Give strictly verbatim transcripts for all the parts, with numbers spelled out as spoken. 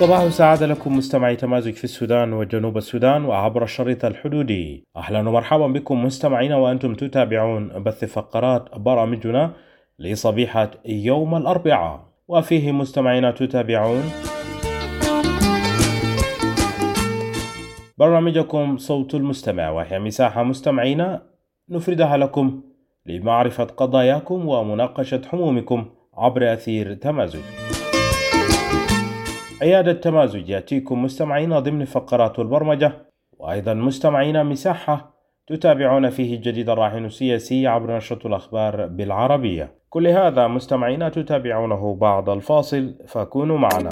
صباح السعادة لكم مستمعي تمازج في السودان وجنوب السودان وعبر الشريط الحدودي. أهلا ومرحبا بكم مستمعين وأنتم تتابعون بث فقرات برامجنا لصبيحة يوم الأربعاء، وفيه مستمعين تتابعون برامجكم صوت المستمع، وهي مساحة مستمعين نفردها لكم لمعرفة قضاياكم ومناقشة همومكم عبر أثير تمازج. عيادة تمازج يأتيكم مستمعين ضمن فقرات البرمجة، وأيضا مستمعين مساحة تتابعون فيه الجديد الراهن السياسي عبر نشرة الأخبار بالعربية. كل هذا مستمعين تتابعونه بعد الفاصل، فكونوا معنا.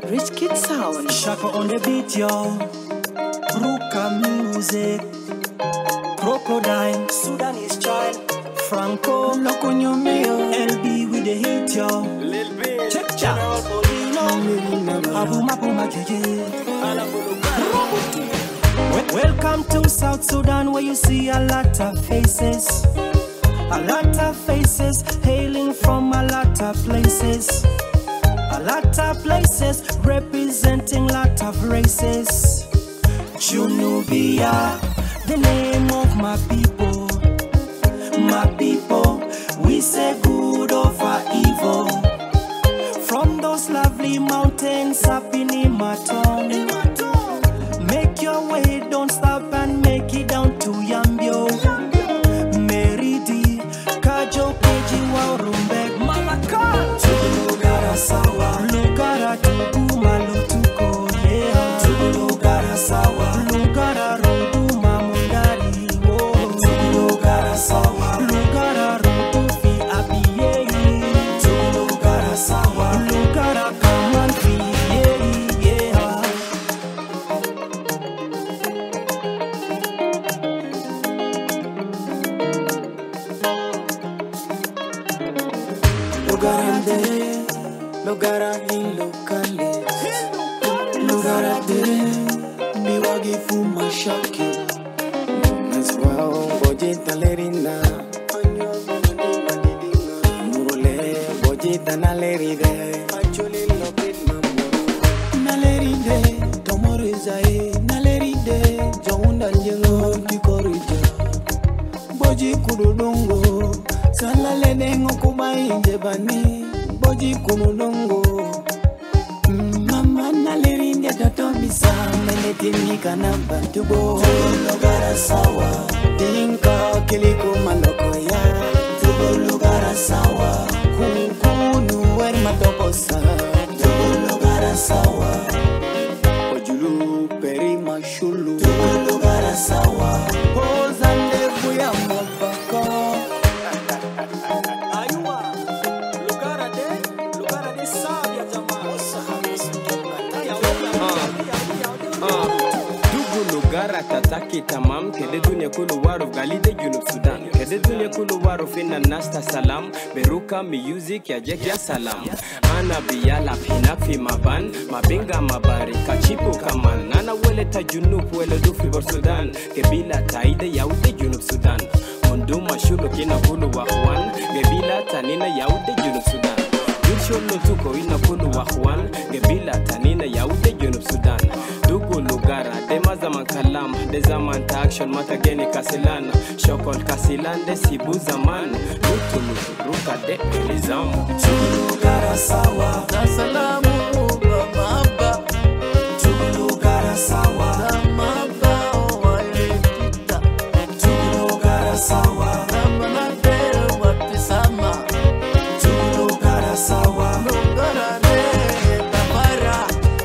Welcome to South Sudan, where you see a lot of faces, a lot of faces hailing from a lot of places, a lot of places representing lot of races. Junubia, the name of my people, my people, we say good over evil. From those lovely mountains up in Imaton, make your way, don't stop and make it down to Yambio, Meridi, Kajo, Peji, Warumbek, Malaka, Tulugara Sawa, Lugara Tuguma Lutuko, yeah, Tulugara Sawa, Lugara Ruduma Mundari, Tulugara Sawa, Lugara Rutufi Abiye, Tulugara Sawa, Lugara Kamanfi, yeah, yeah. Lugarande, lugara in locale, lugarade, biwagi fuma shaki. As well, bojita lerina, murule, bojita naleride, actually lopit mamu. Naleride, tomorizae, naleride, jonda njengo tikorija, boji kududungo. Salale dengo kubai jebani, boji kunulongo. Mama nalerinde tatomisa, menetini kanamba tubo. Lugara sawa, dinka kiliko maloko ya. Tubo lugara sawa, kukunu wer matoposa. Tubo lugara sawa, ojulu peri mashulu. Tubo lugara sawa, ozande kuya mabaka. Tataki tamam kede dunia kulu waru galide junub Sudan, kede dunia kulu waru fina nasta salam beruka music ya jek ya salam ana biyala pinafi maban mabinga mabari kachipu kaman nana wele ta junub wele dufi bor Sudan kebila taide yaude junub Sudan munduma shulu kina kulu wahwan gebila tanina yaude junub Sudan Sholo tuko ina kulu wahwan gebila tanina yaude junub Sudan dugu lugara dema zaman kalam de zaman ta action mata geni kasilana shokol kasilan de sibu zaman lutu lutu ruka de elizamu Tulugara sawa, Salamu mababa, tulugara sawa, mababa waitita, tulugara sawa, namanate wapisama, tulugara sawa. lugara de tabara.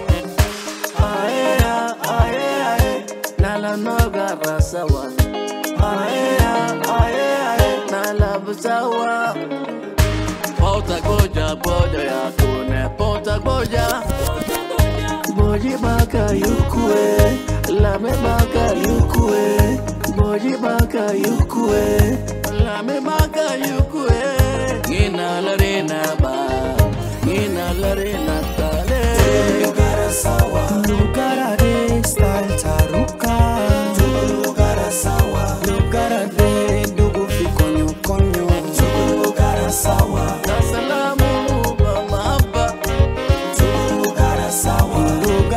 Ae ae ae, nala nogara sawa. Ae ae ae, nala busawa. Pota goja boja ya kune, pota goja. Boji baka yukue, lame baka yukue. Boji baka yukue, lame baka yukue. Ngina larina ba, ngina larina tale. Tulugara sawa, lugara de style taruka. Tulugara sawa, lugara de dugu fi konyo konyo. Tulugara sawa. Salamu mababa, Tulugara sawa,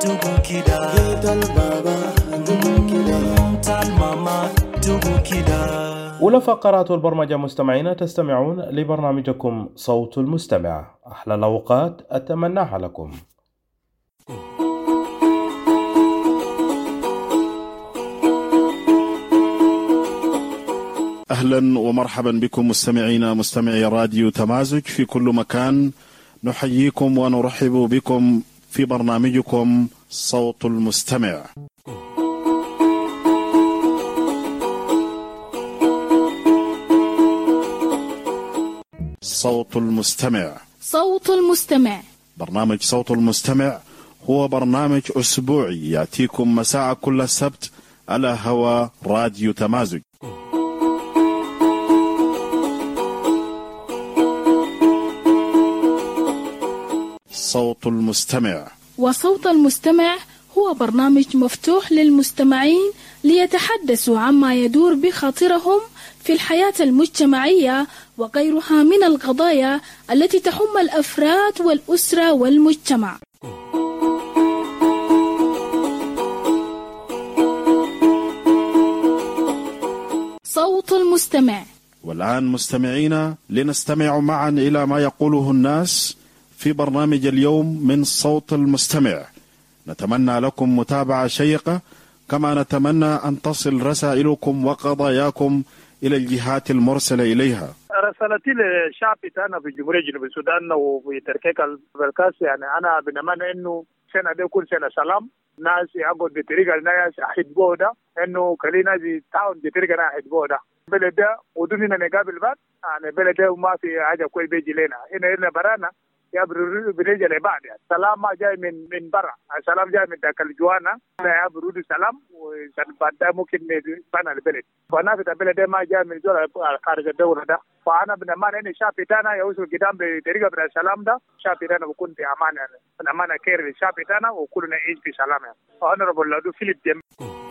dugu kida tal baba dugu kida tal mama dugu kida. أولى فقرات البرمجة مستمعين، تستمعون لبرنامجكم صوت المستمع. أحلى الأوقات أتمناها لكم. أهلا ومرحبا بكم مستمعينا مستمعي راديو تمازج في كل مكان. نحييكم ونرحب بكم في برنامجكم صوت المستمع. صوت المستمع صوت المستمع برنامج صوت المستمع هو برنامج أسبوعي يأتيكم مساء كل سبت على هوا راديو تمازج. صوت المستمع. وصوت المستمع هو برنامج مفتوح للمستمعين ليتحدثوا عما يدور بخاطرهم في الحياة المجتمعية وغيرها من القضايا التي تهم الأفراد والأسرة والمجتمع. صوت المستمع. والآن مستمعينا لنستمع معا إلى ما يقوله الناس في برنامج اليوم من صوت المستمع. نتمنى لكم متابعة شيقة، كما نتمنى أن تصل رسائلكم وقضاياكم إلى الجهات المرسلة إليها. رسالتي للشعب بتاعنا في جمهورية جنوب السودان وفي تركيك البركاس، يعني أنا بنتمنى إنه سنة دي كل سنة سلام، ناس يقعد بطريقة الناس أحبوا ده، إنه كلنا ناس تعاون بطريقة ناس أحبوا ده. بلد ده ودوننا نقابل بعض، يعني بلد ده وما في حاجة كويس بيجي لنا، هنا هنا برانا يا بريجة لبعض. يعني سلام ما جاي من من برا، السلام جاي من ذاك الجوانا، يا برودي سلام وبعد ممكن بنا البلد. فأنا في البلد ده ما جاي من زول خارج الدولة ده، فأنا بنمان إن الشعب بتاعنا يوصل قدام بطريقة من السلام ده، الشعب بتاعنا بكون في أمان، يعني بنمان كير للشعب بتاعنا وكلنا نعيش في سلام. يعني أنا رب الله فيليب جيم.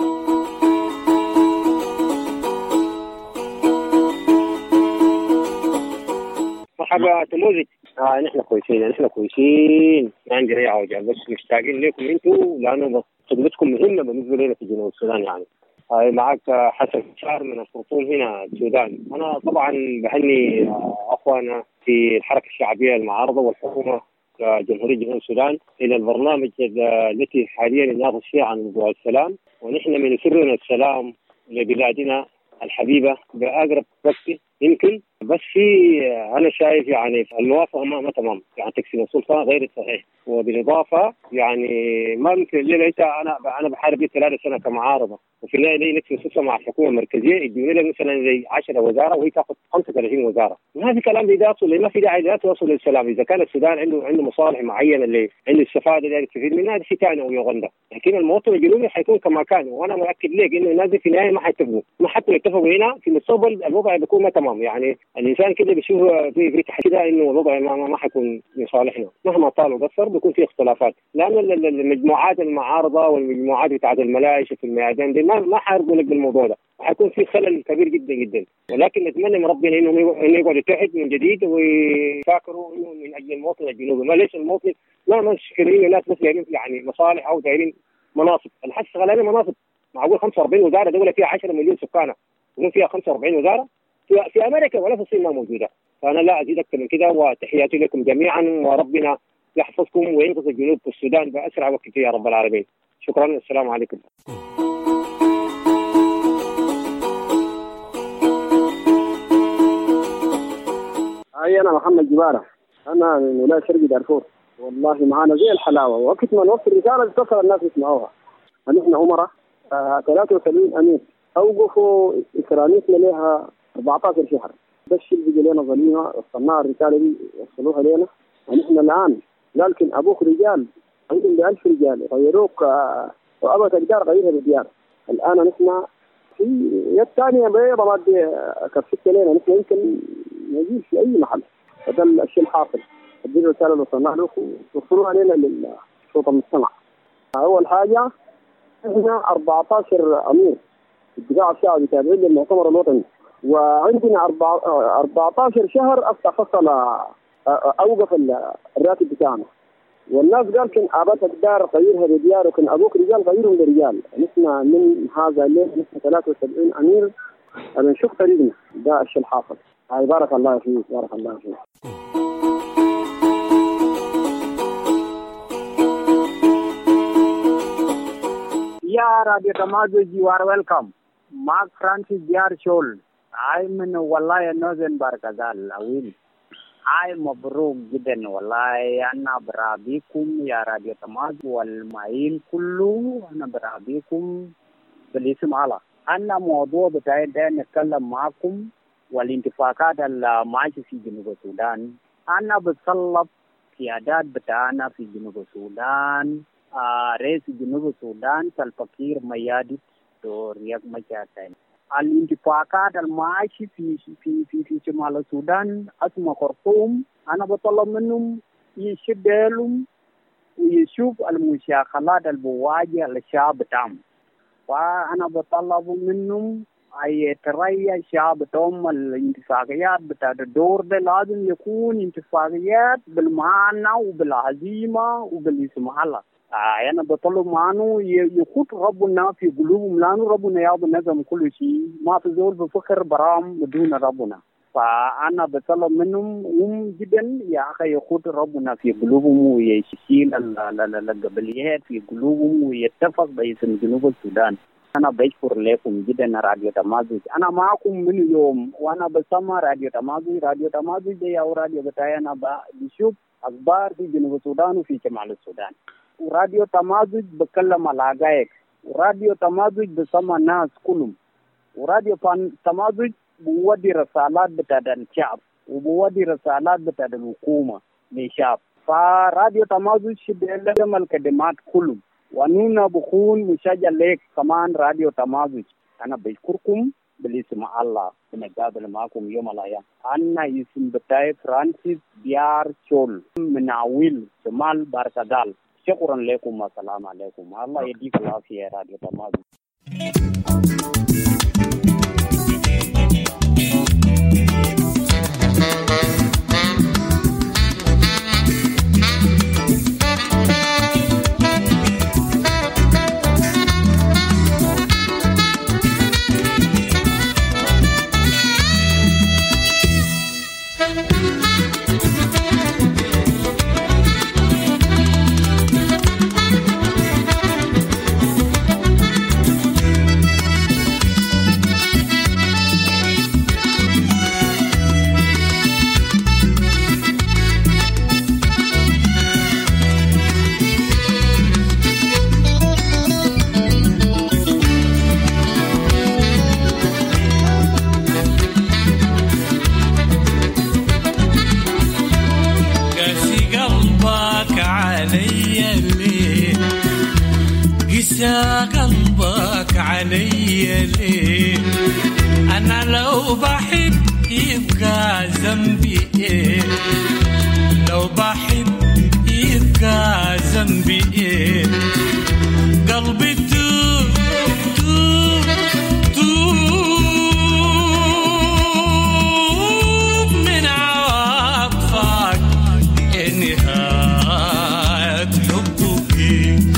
مرحبا تموزج. آه نحن كويسين، نحن كويسين، ما عندنا أي عوجة، بس مشتاقين لكم أنتوا لأنه خدمتكم مهمة بالنسبة لنا في جنوب السودان. يعني آه معك حسن شار من الخرطوم هنا السودان. أنا طبعا بهني أخوانا في الحركة الشعبية المعارضة والحكومة جمهورية جنوب السودان إلى البرنامج التي حاليا يناقش فيها عن موضوع السلام، ونحن من سرنا السلام لبلادنا الحبيبة بأقرب وقت يمكن. بس في أنا شايف يعني الموافقة ما, ما تمام، يعني تقسيم السلطة غير صحيح. وبالإضافة يعني ما ممكن الليلة أنت أنا أنا بحارب لي ثلاث سنة كمعارضة، وفي النهاية لي نقسم السلطة مع الحكومة المركزية يدوني لها مثلا زي عشرة وزارة وهي تأخذ خمسة وثلاثين وزارة. وهذا كلام لا يصل، ما في داعي لا توصل للسلام. إذا كان السودان عنده عنده مصالح معينة اللي عنده استفادة اللي يستفيد منها هذا شيء ثاني ويغنى، لكن المواطن الجنوبي حيكون كما كان. وأنا مؤكد لك إنه الناس في النهاية ما حيتفقوا، ما حتى يتفقوا هنا في المستقبل الوضع بيكون ما تمام. يعني الإنسان كده بيشوف في في كده إنه الوضع ما ما حيكون لصالحنا مهما طال وقصر، بيكون في اختلافات، لأن المجموعات المعارضة والمجموعات بتاعت الملايش في الميادين دي ما ما حيرضوا لك بالموضوع ده، حيكون في خلل كبير جدا جدا. ولكن نتمنى من ربنا إنه إنه يقعد يتحد من جديد ويفكروا إنه من أجل المواطن الجنوبي، ما ليش المواطن ما مش إنه ناس بس يعني مصالح أو دايرين مناصب. الحس غلاني مناصب، معقول خمسة وأربعين وزارة دولة فيها عشرة مليون سكانة ومن فيها خمسة وأربعين وزارة في, في أمريكا ولا في الصين ما موجودة. فأنا لا أزيد أكثر من كده، وتحياتي لكم جميعا، وربنا يحفظكم وينقذ الجنوب في السودان بأسرع وقت يا رب العالمين. شكرا، السلام عليكم. أي أنا محمد جبارة، أنا من ولاية شرقي دارفور. والله معانا زي الحلاوة، وقت ما نوصل رسالة اتصل الناس يسمعوها. نحن أمراء ثلاثة وسبعين أمير أوقفوا إكراميتنا لها أربعة عشر شهر، بس اللي لنا ظليمة وصلناها الرسالة دي وصلوها لنا. ونحن الآن لكن أبوك رجال عندهم بألف رجال غيروك وأبى تقدر غيرها بديار. الآن نحن في يد ثانية بيضة ما كفت لنا، نحن يمكن نجيب في أي محل. هذا الشيء الحاصل. هذه الرسالة اللي وصلنا لكم توصلوها لنا للصوت المستمع. أول حاجة احنا أربعة عشر أمير الدفاع الشعبي تابعين للمؤتمر الوطني، وعندنا أربعة عشر شهر أفتح فصل أوقف الراتب بتاعنا. والناس قال كن أباك الدار غيرها بديار وكن أبوك رجال غيرهم لرجال. نحن من هذا الليل نحن ثلاثة وسبعين أمير بنشوف طريقنا ده الشيء الحاصل. هاي بارك الله فيك بارك الله فيك. يا راديو تمازج you are welcome. Mark Francis Diar Shol. I'm in والله نوزن باركزال أويل. هاي مبروك جدا والله. أنا برابيكم يا راديو تمازج والمعين كله أنا برابيكم بالاسم الله. أنا موضوع بتاعي ده نتكلم معكم والانتفاقات الماشية في جنوب السودان. أنا بتصلب قيادات بتاعنا في جنوب السودان. آه رئيس جنوب السودان سلفكير ميادت ورياض مجاهدين. الانتفاقات الماشية في في في في شمال السودان اسمه خرطوم. أنا بطلب منهم يشدلهم ويشوف المشاكلات البواجه للشعب تام. فأنا بطلب منهم أي ترى الشعب تام الانتفاقيات بتاع الدور ده لازم يكون انتفاقيات بالمعنى وبالعزيمة وبالاسم الله. آه أنا بطلب معانو يخوت ربنا في قلوبهم لأنه ربنا يعطي نظم كل شيء ما في زول بفكر برام بدون ربنا. فأنا بطلب منهم هم جدا يا أخي يخوت ربنا في قلوبهم ويشيل القبليات في قلوبهم ويتفق باسم جنوب السودان. أنا بشكر لكم جدا راديو تمازج. أنا معكم من يوم وأنا بسمع راديو تمازج. راديو تمازج ده أو راديو بتاعي أنا بشوف أخبار في جنوب السودان وفي شمال السودان. وراديو تمازج بكلم على عجائك. وراديو تمازج بسمع ناس كلهم. وراديو تمازج بودي رسالات بتاع الشعب وبودي رسالات بتاع الحكومة للشعب. فراديو تمازج شبه الخدمات كلهم. ونونا بخون مشجع لك كمان راديو تمازج. أنا بشكركم بالاسم الله بنقابل معكم يوم الأيام. أنا اسم بتاعي فرانسيس ديار شول من عويل شمال باركدال. شكرا لكم والسلام عليكم. الله يديك العافية يا راديو تمازج. قلبك علي ليه؟ أنا لو بحب يبقى ذنبي إيه؟ لو بحب يبقى ذنبي إيه؟ قلبي توب توب توب من عواطفك نهاية حبه فيك.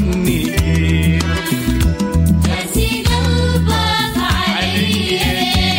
قلبك علي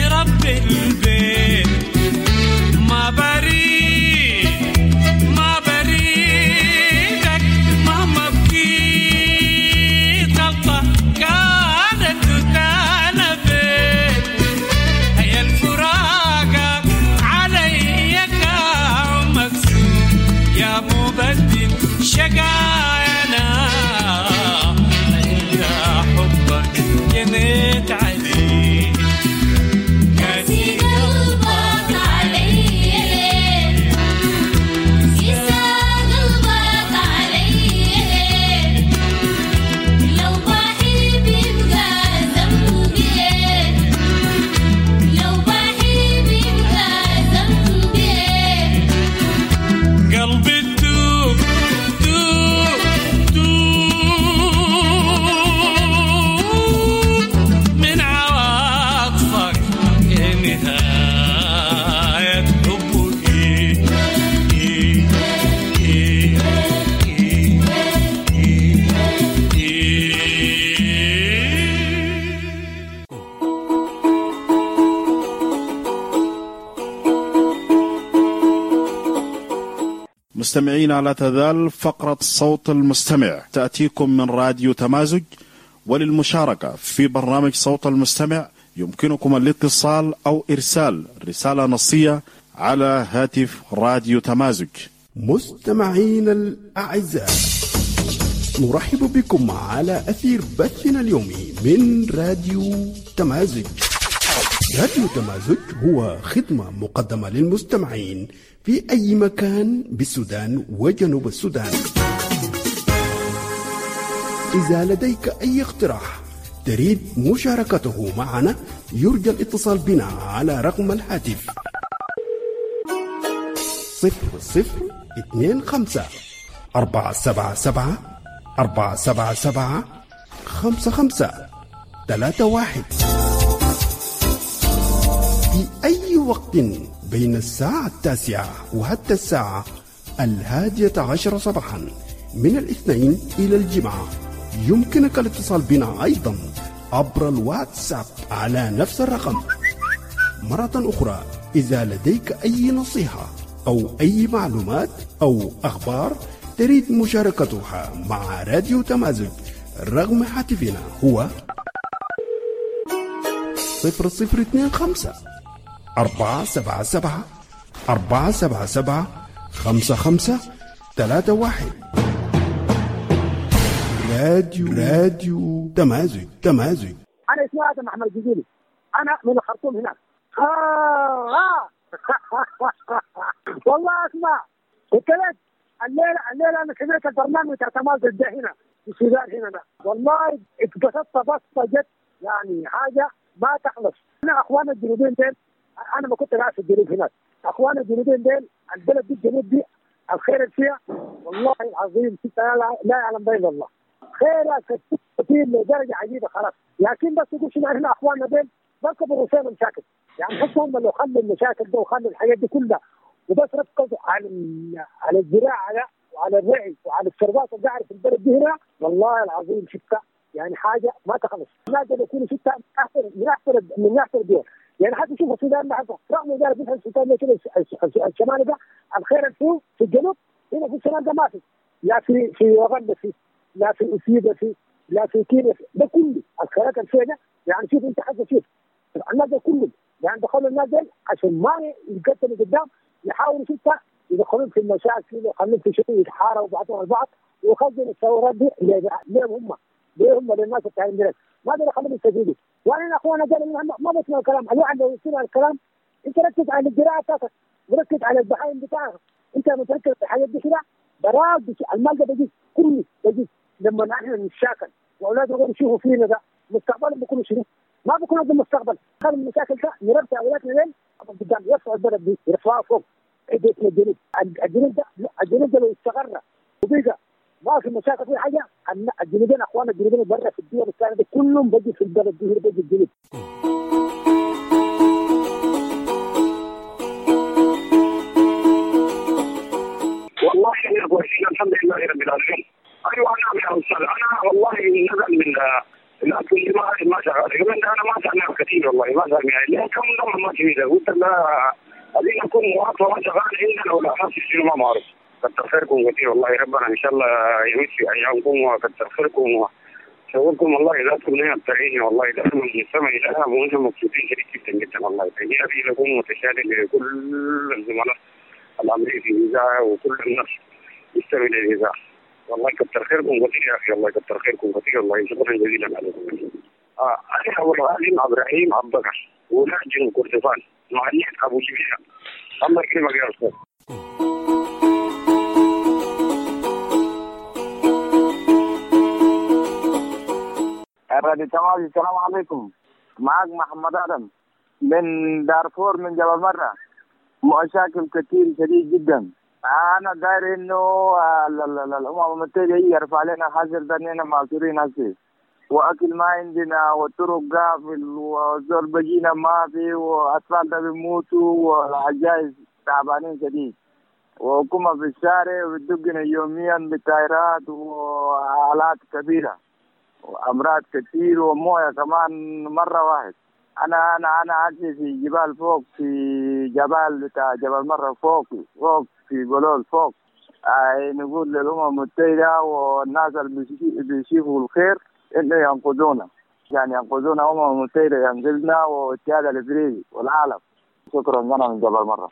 رب البيت ما بريد ما بريدك مهما بكيت غلطة كانت وتنبت هي الفراقة علي كاع مكسور يا مبدل شقاينا إلا حبك جنيت علي ناسي قلبك علي يسا قلبك علي لو بحب يبقى ذنبي لو بحب يبقى ذنبي قلبي تدوب تدوب تدوب من عواطفك يا نهاية حبي إيه إيه إيه إيه إيه مستمعين، لا تزال فقرة صوت المستمع تأتيكم من راديو تمازج، وللمشاركة في برنامج صوت المستمع يمكنكم الاتصال أو إرسال رسالة نصية على هاتف راديو تمازج. مستمعين الأعزاء، نرحب بكم على أثير بثنا اليومي من راديو تمازج. راديو تمازج هو خدمة مقدمة للمستمعين في أي مكان بالسودان وجنوب السودان. إذا لديك أي اقتراح تريد مشاركته معنا يرجى الاتصال بنا على رقم الهاتف صفر صفر اثنين خمسة أربعة سبعة سبعة أربعة سبعة سبعة خمسة خمسة ثلاثة واحد في أي وقت بين الساعة التاسعة وحتى الساعة الهادية عشر صباحا من الاثنين إلى الجمعة. يمكنك الاتصال بنا أيضا عبر الواتساب على نفس الرقم. مرة أخرى، إذا لديك أي نصيحة أو أي معلومات أو أخبار تريد مشاركتها مع راديو تمازج، رقم هاتفنا هو صفر صفر اثنين خمسة أربعة سبعة سبعة أربعة سبعة سبعة خمسة خمسة ثلاثة واحد. راديو راديو تمازج تمازج. أنا اسمي آدم أحمد جديلي، أنا من الخرطوم هناك. آه والله اسمع، وكلت الليلة الليلة أنا سمعت البرنامج بتاع تمازج ده هنا في السودان هنا ده. والله اتبسطت بسطة جد، يعني حاجة ما تخلص. أنا أخوان الجنوبين ديل، أنا ما كنت قاعد في الجنوب هناك. أخوان الجنوبين ديل البلد دي الجنوب دي الخير فيها والله العظيم لا, لا يعلم بين الله. خيرك كثير لدرجة عجيبة خلاص. لكن بس تقول شنو احنا أخواننا ديل بكبروا رسالة مشاكل. يعني حتى هم لو خلوا المشاكل ده وخلوا الحاجات دي كلها وبس ركزوا على على الزراعة وعلى الرعي وعلى الشربات اللي قاعدة في البلد دي هنا، والله العظيم شفتها يعني حاجة ما تخلص. لازم يكونوا شفتها أحسن من أحسن من أحسن الدول. يعني حتى شوف السودان لحظة رغم ذلك مثل السودان كده الشمالي ده الخير الفو في الجنوب هنا في الشمال ده ما في، لا في في وغنى في، لا في أسيدة في، لا في كينيا في، ده كله الخيرات الفينة. يعني شوف أنت حاجة شوف الناس ده كله يعني دخلوا الناس دي عشان ما يقتلوا قدام، يحاولوا شوفها يدخلون في المشاكل ويخلون في شيء يتحاربوا بعضهم البعض ويخزنوا الثورات دي ليه هم ليه هم للناس بتاعين البلد ما بدنا نخليهم يستفيدوا. وانا اخوانا قالوا ما بسمع الكلام، الواحد لو يسمع الكلام انت ركز على الزراعه بتاعتك وركز على البهايم بتاعك، انت لما تركز في الحاجات دي كده براك المال ده بيجي كله بيجي لما نحن نتشاكل واولاد يقولوا يشوفوا فينا ده مستقبلهم بيكونوا شنو؟ ما بيكونوا في المستقبل. خلي المشاكل ده نربي اولادنا لين قدام يرفعوا البلد دي يرفعوها فوق. بيتنا الجنوب الجنوب ده الجنوب ده لو استقر وبقى ما في مشاكل في حاجه الجنوبين اخواننا الجنوبين برا في الدول الثانيه دي كلهم بيجي في البلد دي بيجي الجنوب. والله احنا كويسين الحمد لله رب العالمين. ايوه انا يا استاذ انا والله نزل من لكن ما ما شغال كمان انا ما سمعت كثير والله ما سمعت ليه كم نوع ما كذا قلت لا هذه نكون مواطنه ما شغال عندنا ولا ناس يشيلوا ما معروف. كتر خيركم كثير والله ربنا ان شاء الله يمشي في ايامكم وكتر خيركم وشغلكم والله ذاتكم نعم التعيين والله دائما نستمع لها وانتم مبسوطين كثير جدا جدا والله تحياتي لكم وتشهد لكل الزملاء الامريكي في الاذاعه وكل الناس يستمع للاذاعه والله كتر خيركم كثير يا اخي الله كتر خيركم كثير والله شكرا جزيلا عليكم. اه انا ابو الغالي ابراهيم عبد الله ونحجن كردفان معلية ابو شبيبه الله يكرمك يا استاذ. راديو تماس السلام عليكم. معك محمد آدم من دارفور من جبل مرة. مشاكل كثير شديد جدا. أنا داير إنه الأمم المتحدة يرفع لنا حجر دنينا معذورين هسه وأكل ما عندنا والطرق قافل والزول بجينا ما في وأطفال بيموتوا والعجائز تعبانين شديد وحكومة في الشارع وبتدقنا يوميا بتايرات وآلات كبيرة وأمراض كثير وموية كمان مرة واحد. أنا أنا أنا عايش في جبال فوق في جبال بتاع جبل مرة فوق فوق في بلول فوق. آه نقول للأمم المتحدة والناس اللي بيشوفوا الخير إنه ينقذونا يعني ينقذونا الأمم المتحدة ينقذنا والاتحاد الإفريقي والعالم. شكرا أنا من جبل مرة.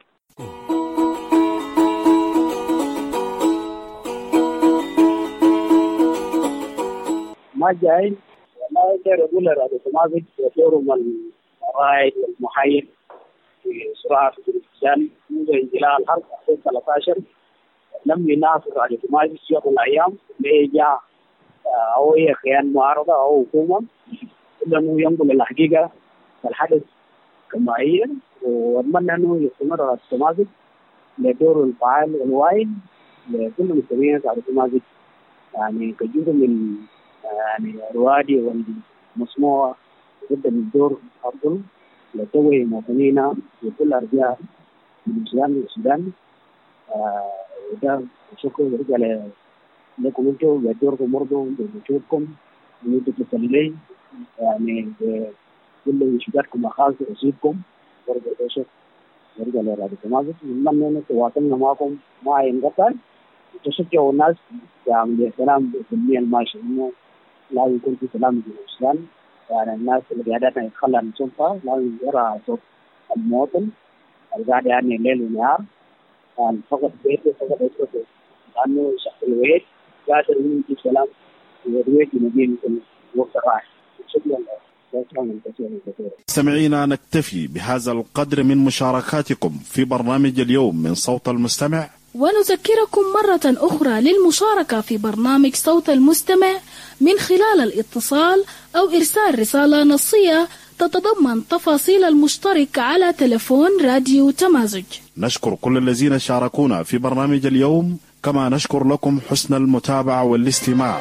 ما جاي ما أقدر أقول راديو تمازج وفورم الرائد والمحايد في صراع في السودان منذ انزلاق الحرب ألفين وثلاثة عشر لم يناصر راديو تمازج في يوم من الأيام لإيجاع أو هي خيانة معارضة أو حكومة إلا أنه ينقل الحقيقة الحدث كما هي وأتمنى أنه يستمر راديو تمازج لدور الفعال والواعي لكل مستمعين راديو تمازج يعني كجزء من يعني الوادي والمسموع جدا من دور أفضل لتوعية مواطنينا في كل أرجاء من السودان للسودان. وده شكرا ورجع لكم انتم بدوركم برضه بوجودكم وانتم تسللين يعني كل شبابكم الخاص رصيدكم برضه شكرا ورجع لراديو تمازج. نتمنى ان تواصلنا معكم ما ينقطع وتشجعوا الناس يعني السلام بالمية الماشي انه لازم يكون في سلام في السودان. يعني الناس اللي قاعدة يتخلى عن السلطة لازم يرى صوت المواطن اللي قاعد يعني ليل ونهار يعني فقط بيته فقط يسكت لأنه شخص الويت قادر يجيب سلام والويت يمدين في الوقت الراحل. شكرا لك. مستمعينا نكتفي بهذا القدر من مشاركاتكم في برنامج اليوم من صوت المستمع ونذكركم مرة أخرى للمشاركة في برنامج صوت المستمع من خلال الاتصال أو إرسال رسالة نصية تتضمن تفاصيل المشترك على تلفون راديو تمازج. نشكر كل الذين شاركونا في برنامج اليوم كما نشكر لكم حسن المتابعة والاستماع.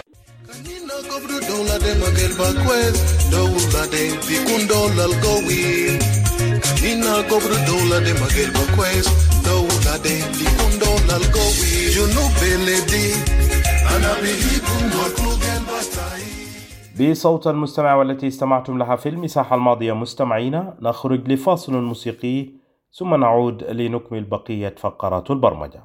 بصوت المستمع والتي استمعتم لها في المساحة الماضية مستمعينا نخرج لفاصل موسيقي ثم نعود لنكمل بقية فقرات البرمجة.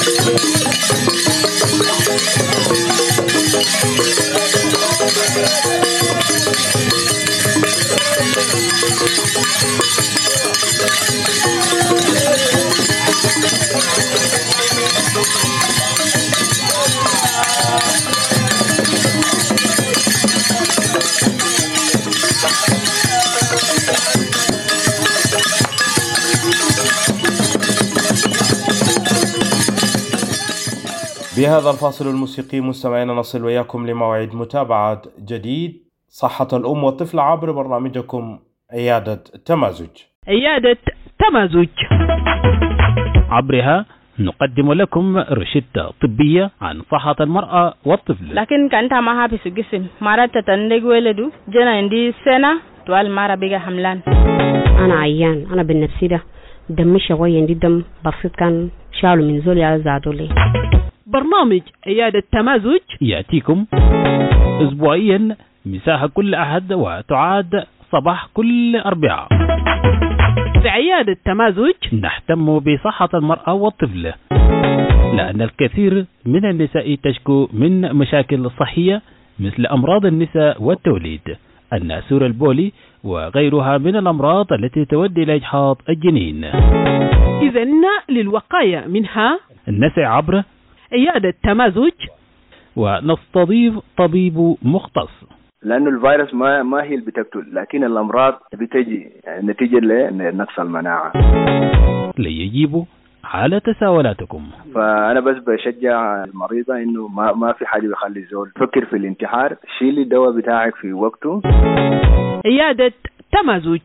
بهذا الفاصل الموسيقي مستمعينا نصل وإياكم لموعد متابعة جديد صحة الأم والطفل عبر برنامجكم عيادة تمازج. عيادة تمازج عبرها نقدم لكم روشتة طبية عن صحة المرأة والطفل. لكن كانت ما في الجسم مرات تتندق ولدو جنا عندي سنة طوال مرة بيجا حملان. أنا عيان أنا بالنفسي ده دمي شوية عندي دم بسيط كان شالوا من زولي على زادولي. برنامج عيادة تمازج يأتيكم أسبوعيا مساحة كل أحد وتعاد صباح كل أربعاء. في عيادة تمازج نهتم بصحة المرأة والطفل لأن الكثير من النساء تشكو من مشاكل صحية مثل أمراض النساء والتوليد الناسور البولي وغيرها من الأمراض التي تؤدي إلى إجهاض الجنين. إذن للوقاية منها نسعى عبر عيادة تمازج ونستضيف طبيب مختص لأنه الفيروس ما ما هي اللي بتقتل لكن الأمراض بتجي نتيجة لنقص المناعة ليجيبوا على تساؤلاتكم. فأنا بس بشجع المريضة إنه ما ما في حاجة بيخلي الزول فكر في الانتحار، شيل الدواء بتاعك في وقته. عيادة تمازج.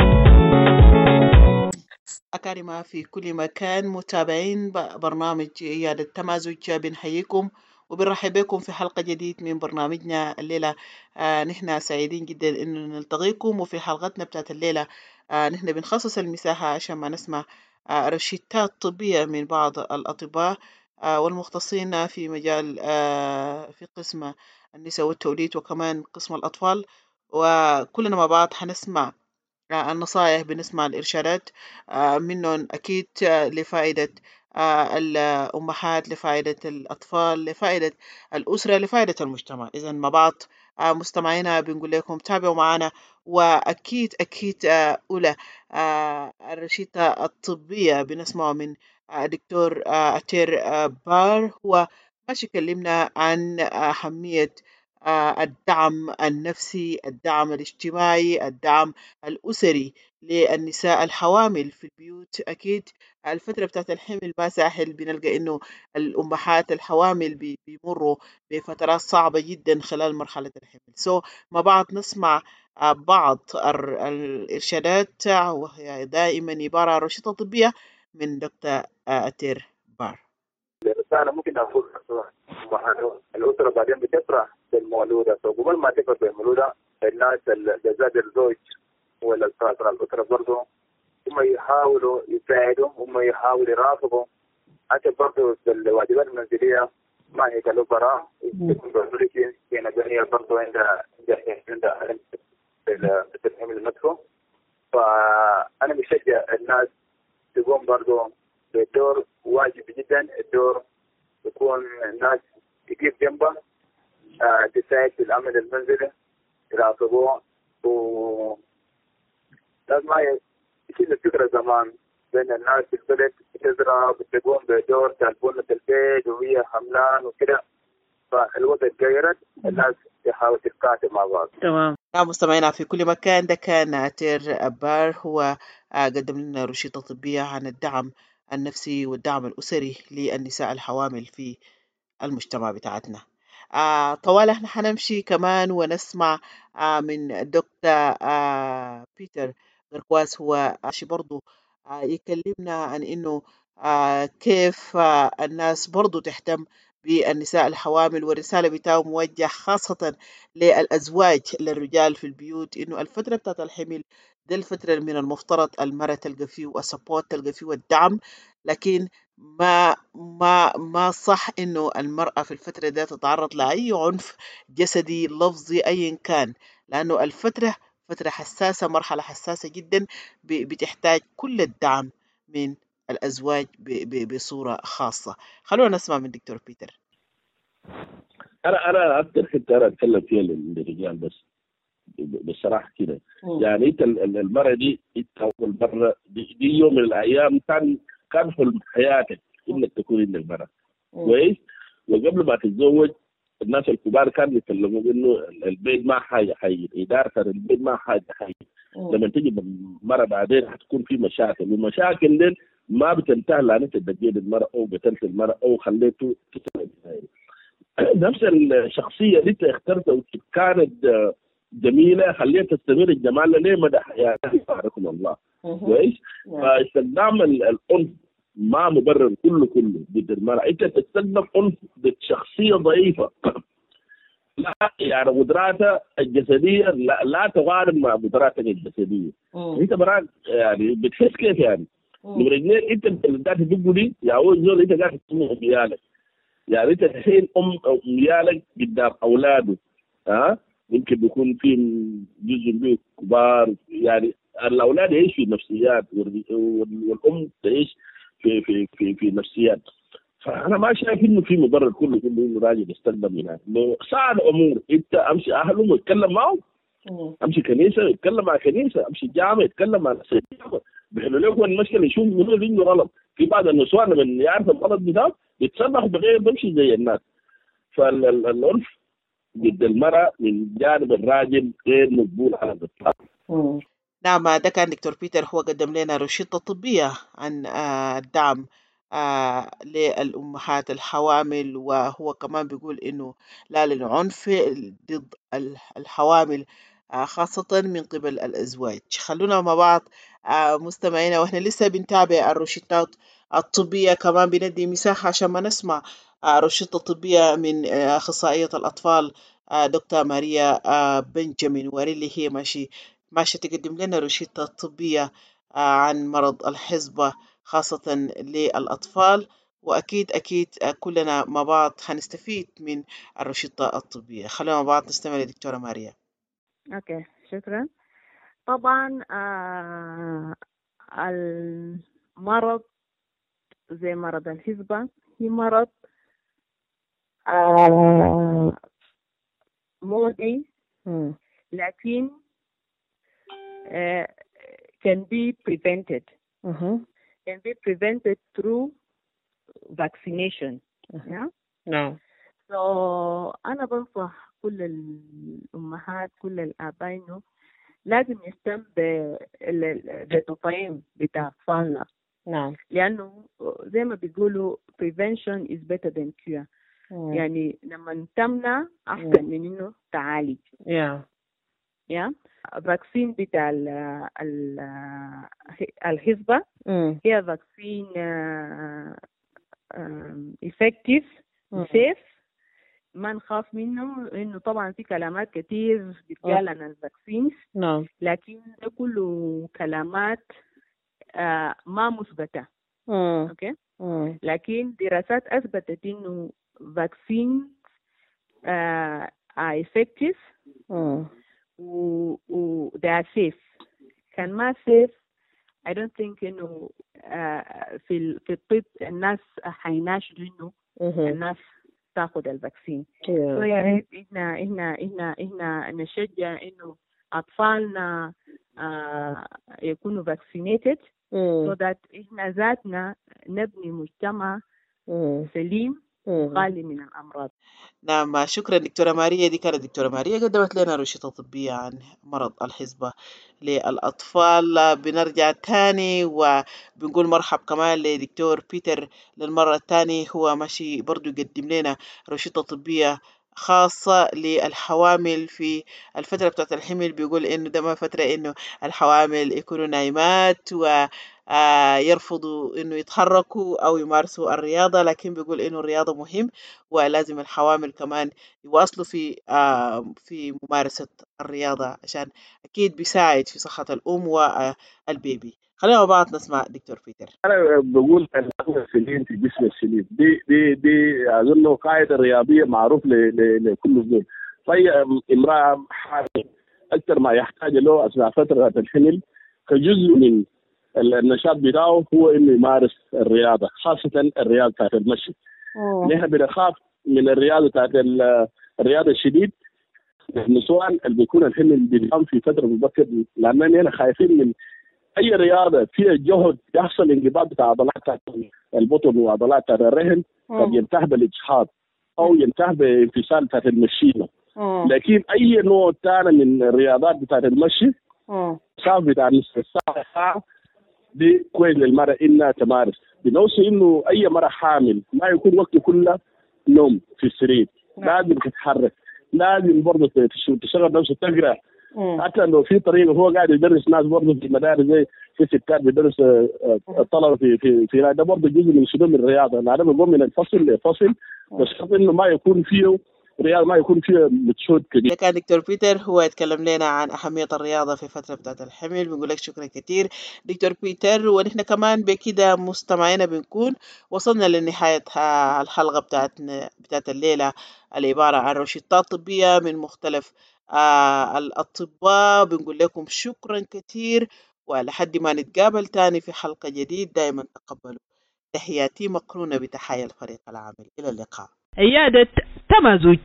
أكارم في كل مكان متابعين برنامج عيادة تمازج بنحييكم وبنرحب بكم في حلقة جديد من برنامجنا الليلة. آه نحن سعيدين جدا إنه نلتقيكم وفي حلقتنا بتاعت الليلة آه نحن بنخصص المساحة عشان ما نسمع آه روشتات طبية من بعض الأطباء آه والمختصين في مجال آه في قسم النساء والتوليد وكمان قسم الأطفال، وكلنا مع بعض هنسمع آه النصائح، بنسمع الإرشادات آه منهم أكيد آه لفائدة آه الأمهات، لفائدة الأطفال، لفائدة الأسرة، لفائدة المجتمع. إذن مع بعض آه مستمعينا بنقول لكم تابعوا معنا، وأكيد أكيد آه أولى آه الروشتة الطبية بنسمعه من آه دكتور آه أتير آه بار، هو ماشي كلمنا عن أهمية آه الدعم النفسي، الدعم الاجتماعي، الدعم الأسري للنساء الحوامل في البيوت. أكيد الفترة بتاعت الحمل ما سهل، بنلقى إنه الأمهات الحوامل بي- بيمروا بفترات صعبة جدا خلال مرحلة الحمل. سو ما بعض نسمع آه، بعض الر- الإرشادات آه، وهي دائما عبارة عن روشتة طبية من دكتور آه، أتير بار. الرسالة ممكن أقول أمهات الأسرة بعدين بتفرح بالمولودة، فقبل ما تفرح بالمولودة الناس الزاد الزوج والأسرة الأسرة برضه هم يحاولوا يساعدوا، هم يحاولوا يراقبوا حتى برضه الواجبات المنزلية ما هي كالبراء يكون برضه في الدنيا برضه عند عند عند التفهيم المدفوع. فأنا بشجع الناس تقوم برضه بدور واجب جدا، الدور يكون الناس يقف جنبه آه تساعد في العمل المنزلي، يراقبوه، و لازم ما يصير الفكرة زمان بين الناس في البلد تزرع بتقوم بدور تلبونة البيت وهي حملان وكده، فالوضع اتغيرت، الناس تحاول تتكاتف مع بعض. تمام. نعم مستمعينا في كل مكان، ده كان أتير أبار، هو آه، قدم لنا روشتة طبية عن الدعم النفسي والدعم الأسري للنساء الحوامل في المجتمع بتاعتنا. آه طوال احنا حنمشي كمان ونسمع آه من دكتور آه بيتر غركواس، هو شي برضو آه يكلمنا عن انه آه كيف آه الناس برضو تهتم بالنساء الحوامل، والرسالة بتاعه موجه خاصة للأزواج للرجال في البيوت، انه الفترة بتاعت الحمل دي الفترة اللي من المفترض المرأة تلقى فيه السبورت، تلقى فيه الدعم، لكن ما ما ما صح انه المرأة في الفترة دي تتعرض لأي عنف جسدي لفظي ايا كان، لانه الفترة فترة حساسة، مرحلة حساسة جدا ب- بتحتاج كل الدعم من الأزواج ب- ب- بصورة خاصة. خلونا نسمع من دكتور بيتر. انا انا اكثر حته انا اتكلم فيها للرجال بس بصراحه كده. يعني انت ال- ال- المره دي انت اول مره دي, دي يوم من الايام كان كان حلم حياتك انك تكون عندك مرة كويس. وقبل ما تتزوج الناس الكبار كانوا يتكلموا انه البيت ما حاجه حي اداره البيت ما حاجه حي. لما تجي المره بعدين حتكون في مشاكل، والمشاكل دي ما بتنتهي لان انت دقيت المراه او قتلت المراه او خليته تتزوج. نفس الشخصيه اللي انت اخترتها كانت جميله خليها تستمر الجمال ليه مدى حياتها باركم الله كويس. فاستخدام العنف ما مبرر كله كله ضد المرأة. انت تستخدم عنف ضد شخصيه ضعيفه لا يعني قدراتها الجسديه لا, لا تقارن مع قدراتك الجسديه. انت مرات يعني بتحس كيف يعني نمرة اثنين انت اللي قاعد تقول لي يا اول زول انت قاعد تسمع عيالك. يعني انت الحين ام عيالك قدام اولاده ها يمكن بيكون في جزء منهم كبار. يعني الاولاد يعيش في نفسيات والام تعيش في في في في نفسيات. فانا ما شايف انه في مبرر كله كله انه راجل يستخدم هناك. لو صار امور انت امشي اهلهم واتكلم معهم، امشي كنيسه اتكلم مع كنيسه، امشي جامع اتكلم مع ناس الجامع بيحلوا لكم المشكله يشوف منو اللي عنده غلط. في بعض النسوان من يعرف الغلط بتاعه يتصرف بغير بمشي زي الناس. فالعنف ضد المرأة من جانب الراجل غير مقبول على الإطلاق. نعم، ده كان دكتور بيتر هو قدم لنا روشتة طبية عن آه، الدعم آه، للأمهات الحوامل، وهو كمان بيقول إنه لا للعنف ضد ال- الحوامل آه، خاصة من قبل الأزواج. خلونا مع بعض آه، مستمعينا، وإحنا لسه بنتابع الروشتات الطبية، كمان بندي مساحة عشان ما نسمع آه، روشتة طبية من آه، أخصائية الأطفال آه، دكتور ماريا آه، بنجامين وريلي. هي ماشي ماشي تقدم لنا روشتة طبية آه، عن مرض الحصبة خاصة للأطفال، وأكيد أكيد آه، كلنا مع بعض هنستفيد من الروشتة الطبية. خلونا مع بعض نستمع لدكتورة ماريا. اوكي، شكرا. طبعا آه المرض زي مرض الحصبة هي مرض آه مؤذي، لكن uh, can be prevented. Mm-hmm. Can be prevented through vaccination. Mm-hmm. Yeah? نعم. So أنا بنصح كل الأمهات كل الآباء إنه لازم نهتم بالتطعيم بتاع أطفالنا. نعم. لأنه زي ما بيقولوا prevention is better than cure. Mm. يعني لما تمنع أحسن من إنه تعالج. Yeah. Yeah. فاكسين بتاع ال ال الحصبة Mm. هي فاكسين effective وسيف، ما نخاف منه، إنه طبعا في كلامات كتير بتقال عن الفاكسينز، نعم. لكن ده كله كلامات آه ما مثبتة. Mm. أوكي. Mm. لكن دراسات أثبتت إنه فاكسين آه are effective Mm. و و they are safe. كان ما safe I don't think إنه آه في ال- في الطب الناس حيناشدوا إنه Mhm. الناس تاخد الفاكسين. Yeah. so يا ريت إحنا إحنا إحنا إحنا نشجع إنه أطفالنا آه يكونوا vaccinated Mm. so that إحنا ذاتنا نبني مجتمع Mm. سليم Mm. خالي من الأمراض. نعم، شكرا دكتورة ماريا. دي كانت دكتورة ماريا قدمت لنا روشتة طبية عن مرض الحصبة للأطفال. بنرجع تاني وبنقول مرحب كمان لدكتور بيتر للمرة الثانية، هو ماشي برضو يقدم لنا روشتة طبية خاصة للحوامل في الفترة بتاعت الحمل. بيقول إنه ده ما فترة إنه الحوامل يكونوا نايمات و آه، يرفضوا إنه يتحركوا أو يمارسوا الرياضة، لكن بيقول إنه الرياضة مهم ولازم الحوامل كمان يواصلوا في آه، في ممارسة الرياضة عشان أكيد بيساعد في صحة الأم والبيبي. خلينا مع بعض نسمع دكتور بيتر. انا بقول العقل السليم في الجسم السليم، دي دي دي اظن قاعده رياضيه معروف ل- ل- لكل الزول. طيب امراه حامل اكثر ما يحتاج له اثناء فتره الحمل كجزء من النشاط بتاعه هو انه يمارس الرياضه، خاصه الرياضه بتاعت المشي. نحن بنخاف من الرياضه بتاعت الرياضه الشديد النسوان اللي بيكون الحين البنيان في فتره مبكره، لاننا خايفين من اي رياضه فيها جهد يحصل انقباض بتاع عضلات البطن وعضلات الرهن، قد ينتهي بالاجهاض او ينتهي بانفصال بتاعت المشيمه. لكن اي نوع ثاني من الرياضات بتاعت المشي ساعه بتاع نص ساعه ساعه دي كويس للمرأة إنها تمارس. بنوصي إنه أي مرأة حامل ما يكون وقته كله نوم في السرير، لازم تتحرك، لازم برضه تشغل نفسها تقرأ. حتى لو في طريقة هو قاعد يدرس ناس برضه في المدارس زي في ستات بيدرس الطلبة في في في ده برضه جزء من شنو من الرياضة. أنا بقول من الفصل لفصل بس إنه ما يكون فيه رياضة، ما يكون فيها مجهود كبير. كان دكتور بيتر هو يتكلم لنا عن أهمية الرياضة في فترة بتاعت الحمل. بنقول لك شكرا كتير دكتور بيتر، ونحن كمان بكده مستمعينا بنكون وصلنا لنهاية الحلقة بتاعتنا بتاعت الليلة العبارة عن روشتات طبية من مختلف آه الأطباء. بنقول لكم شكرا كتير، ولحد ما نتقابل تاني في حلقة جديد دائما تقبلوا تحياتي مقرونة بتحية الفريق العامل. إلى اللقاء. عيادة تمازج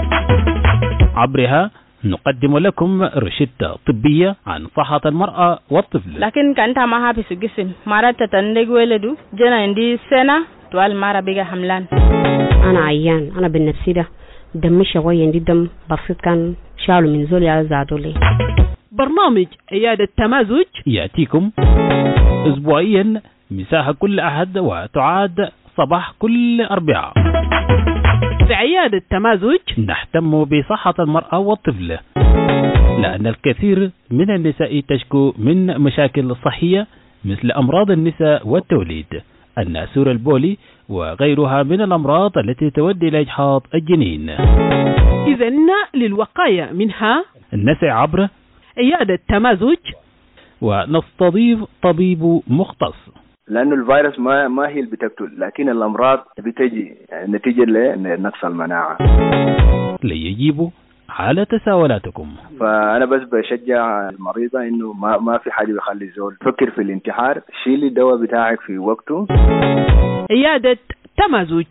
عبرها نقدم لكم روشتة طبية عن صحة المرأة والطفل. لكن كانت معها في الجسم مرات تتندق ولدو جنا عندي سنة طوال مرة بقى حملان. أنا عيان، أنا بالنفسي ده دمي شوية عندي دم بسيط كان شالوا من زولي على زادولي. برنامج عيادة تمازج يأتيكم أسبوعيا مساحة كل أحد وتعاد صباح كل أربعاء. في عيادة تمازج نهتم بصحة المرأة والطفل، لأن الكثير من النساء تشكو من مشاكل صحية مثل أمراض النساء والتوليد، الناسور البولي وغيرها من الأمراض التي تؤدي إلى إجهاض الجنين. إذن للوقاية منها نسعى عبر عيادة تمازج ونستضيف طبيب مختص، لأنه الفيروس ما ما هي اللي بتقتل، لكن الأمراض بتجي نتيجة لنقص المناعة. ليجيبوا على تساؤلاتكم. فأنا بس بشجع المريضة إنه ما ما في حاجة بيخلي الزول فكر في الانتحار، شيل الدواء بتاعك في وقته. عيادة تمازج.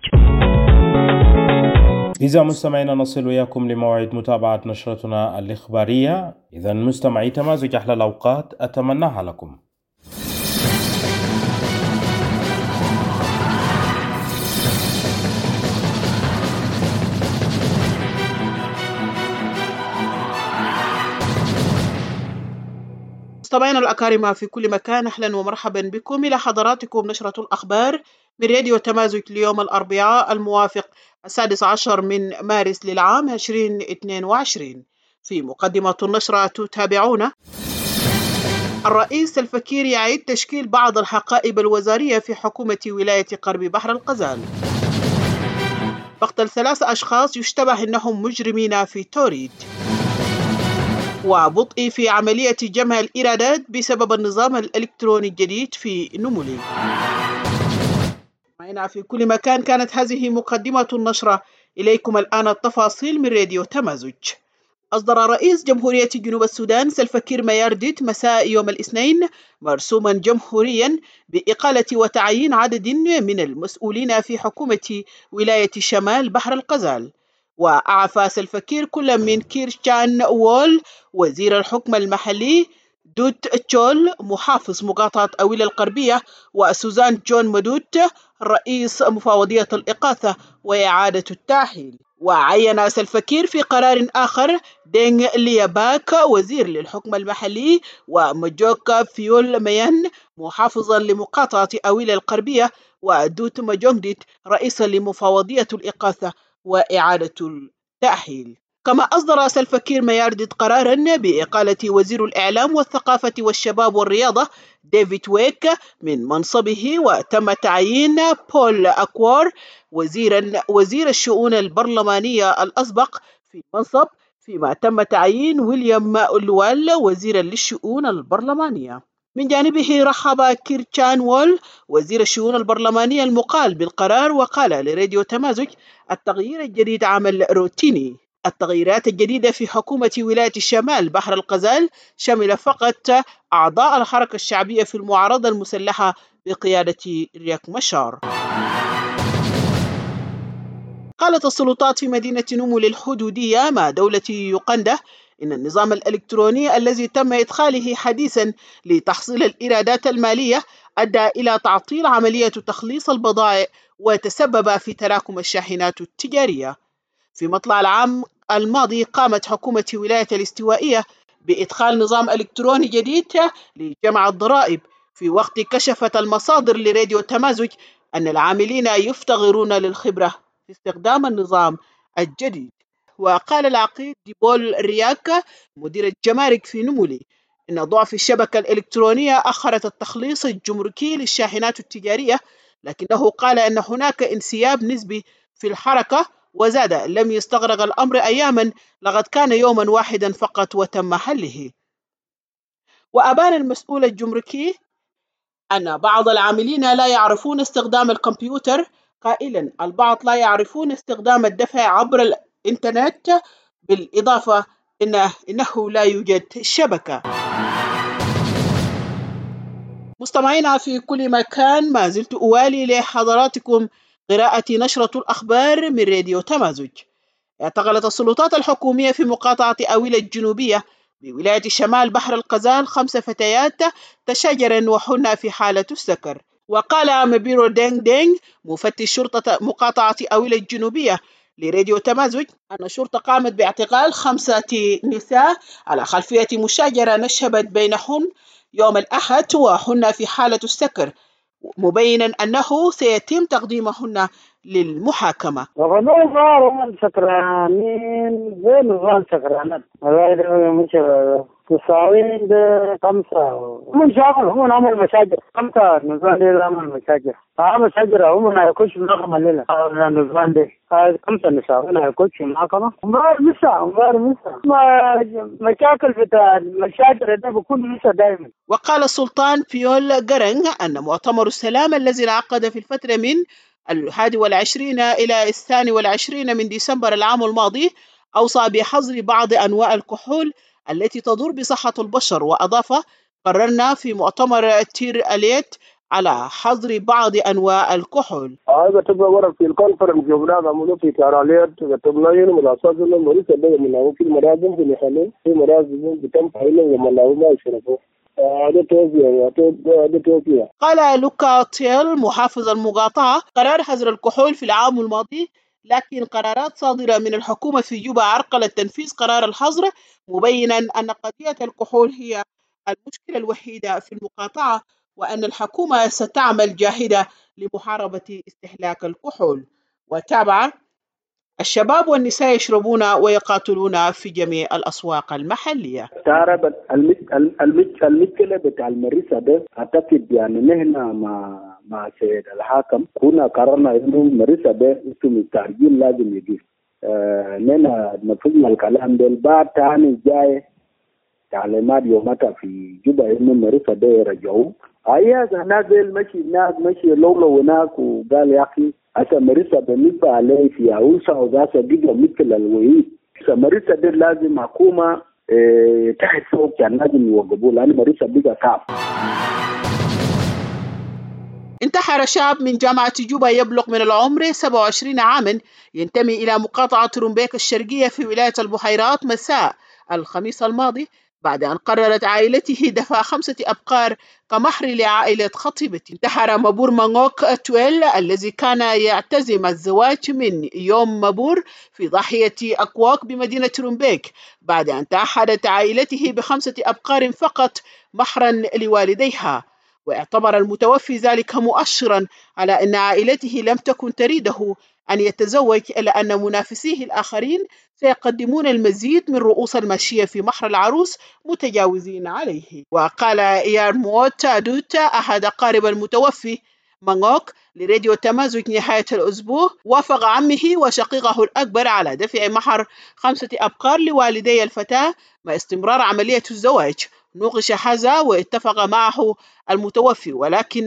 إذا مستمعينا نصل وياكم لموعد متابعة نشرتنا الإخبارية. إذا مستمعي تمازج أحلى الأوقات أتمناها لكم. مستمعينا الأكارم في كل مكان، أهلا ومرحبا بكم إلى حضراتكم نشرة الأخبار من راديو تمازج ليوم الأربعاء الموافق السادس عشر من مارس للعام ألفين واثنين وعشرين. في مقدمة النشرة تتابعون: الرئيس الفكير يعيد تشكيل بعض الحقائب الوزارية في حكومة ولاية قرب بحر الغزال. مقتل ثلاث أشخاص يشتبه أنهم مجرمين في توريد. وبطء في عملية جمع الإيرادات بسبب النظام الإلكتروني الجديد في نمولي. معنا في كل مكان، كانت هذه مقدمة النشرة. إليكم الآن التفاصيل من راديو تمازج. أصدر رئيس جمهورية جنوب السودان سلفا كير ميارديت مساء يوم الاثنين مرسوما جمهوريا بإقالة وتعيين عدد من المسؤولين في حكومة ولاية شمال بحر الغزال. وأعفى سلفا كير كل من كير شان وول وزير الحكم المحلي، دوت تشول محافظ مقاطعة أويل الغربية، وسوزان جون مدوت رئيس مفوضية الإغاثة وإعادة التأهيل. وعين سلفا كير في قرار آخر دينغ لياباك وزير للحكم المحلي، ومجوكا فيول ميان محافظا لمقاطعة أويل الغربية، ودوت مجونديت رئيسا لمفوضية الإغاثة وإعادة التأهيل. كما أصدر سلفا كير ميارديت قرارا بإقالة وزير الإعلام والثقافة والشباب والرياضة ديفيد ويك من منصبه، وتم تعيين بول أكوار وزيرا وزير الشؤون البرلمانية الأسبق في منصب، فيما تم تعيين ويليام لوال وزيرا للشؤون البرلمانية. من جانبه رحب كير تشان وول وزير الشؤون البرلمانية المقال بالقرار، وقال لراديو تمازج: التغيير الجديد عمل روتيني التغييرات الجديدة في حكومة ولاية الشمال بحر الغزال شمل فقط أعضاء الحركة الشعبية في المعارضة المسلحة بقيادة رياك مشار. قالت السلطات في مدينة نمل الحدودية مع دولة يوغندا إن النظام الإلكتروني الذي تم إدخاله حديثا لتحصيل الإيرادات المالية أدى إلى تعطيل عملية تخليص البضائع وتسبب في تراكم الشاحنات التجارية. في مطلع العام الماضي قامت حكومة ولاية الاستوائية بإدخال نظام إلكتروني جديد لجمع الضرائب، في وقت كشفت المصادر لراديو تمازج أن العاملين يفتقرون للخبرة في استخدام النظام الجديد. وقال العقيد ديبول رياك مدير الجمارك في نمولي إن ضعف الشبكة الإلكترونية أخرت التخليص الجمركي للشاحنات التجارية، لكنه قال أن هناك انسياب نسبي في الحركة، وزاد لم يستغرق الأمر أياما لقد كان يوما واحدا فقط وتم حله. وأبان المسؤول الجمركي أن بعض العاملين لا يعرفون استخدام الكمبيوتر، قائلا البعض لا يعرفون استخدام الدفع عبر الإنترنت، بالإضافة إنه, إنه لا يوجد شبكة. مستمعينا في كل مكان، ما زلت أوالي لحضراتكم قراءة نشرة الأخبار من راديو تمازج. اعتقلت السلطات الحكومية في مقاطعة أويلة الجنوبية بولاية شمال بحر الغزال خمس فتيات تشاجرن وحن في حالة السكر. وقال مبيرو دينغ دينغ مفتش شرطة مقاطعة أويلة الجنوبية لراديو تمازج أن الشرطة قامت باعتقال خمسة نساء على خلفية مشاجرة نشبت بينهن يوم الأحد وحن في حالة السكر، مبينا أنه سيتم تقديمهن للمحاكمة. وغنوا صاروا سكرانين زين وغان سكرانات هذا مش تساوين خمسة من شغل هم نعمل مشاجر خمسة نزان دي نعمل مشاجر هذا مشاجر هم ناكوش نقم الليلة هذا نزان دي هذا خمسة نساء ناكوش نقمة مبار مسا مبار مسا ما مشاكل بتاع المشاجر ده بكون مسا دائما. وقال السلطان بيول غرنغ أن مؤتمر السلام الذي انعقد في الفترة من الحادي والعشرين إلى الثاني والعشرين من ديسمبر العام الماضي أوصى بحظر بعض أنواع الكحول التي تضر بصحة البشر، وأضاف قررنا في مؤتمر تير أليت على حظر بعض أنواع الكحول. هذا تبغى ورق في الكونفرنس جبناه عملوا في تير أليت كتبنا هنا من الأساس إنه مريض اللي من هو في المراجم في المحلين في مراجم بتم فايلة ومن له ما يشربه. قال لوكا تيل محافظ المقاطعة قرار حظر الكحول في العام الماضي، لكن قرارات صادرة من الحكومة في جوبا عرقلت تنفيذ قرار الحظر، مبينا أن قضية الكحول هي المشكلة الوحيدة في المقاطعة، وأن الحكومة ستعمل جاهدة لمحاربة استهلاك الكحول. وتابع الشباب والنساء يشربون ويقاتلون في جميع الأسواق المحلية. تعرف المشكلة بتاع المريسة ده أعتقد يعني نحن مع مع سيد الحاكم كنا قررنا إنه المريسة ده اسم التعجيل لازم يجي. آه نحن نفذنا الكلام ده بعد تاني جاي تعليمات يومتها في جوبا إنه المريسة ده يرجعوه. أيه نازل مشي ناس مشي لولو هناك وقال يا أخي hasa marisa بالنسبة عليه في عوسة وذاسة جدا مثل الوهي marisa دي لازم حكومة اه تحت فوق كان لازم يوقفوا لأن marisa بيجا صعب. انتحر شاب من جامعة جوبا يبلغ من العمر سبعة وعشرين عاما ينتمي إلى مقاطعة رومبيك الشرقية في ولاية البحيرات مساء الخميس الماضي بعد أن قررت عائلته دفع خمسة أبقار كمهر لعائلة خطيبته. انتحر مبور مانغوك تويل الذي كان يعتزم الزواج من يوم مبور في ضاحية أكواك بمدينة رومبيك بعد أن تعهدت عائلته بخمسة أبقار فقط مهرا لوالديها، واعتبر المتوفي ذلك مؤشرا على أن عائلته لم تكن تريده أن يتزوج، إلا أن منافسيه الآخرين سيقدمون المزيد من رؤوس الماشية في مهر العروس متجاوزين عليه. وقال يارموت أدوت أحد أقارب المتوفي مانغوك لراديو تمازج نهاية الأسبوع وافق عمه وشقيقه الأكبر على دفع مهر خمسة أبقار لوالدي الفتاة مع استمرار عملية الزواج. نوقش هذا واتفق معه المتوفي، ولكن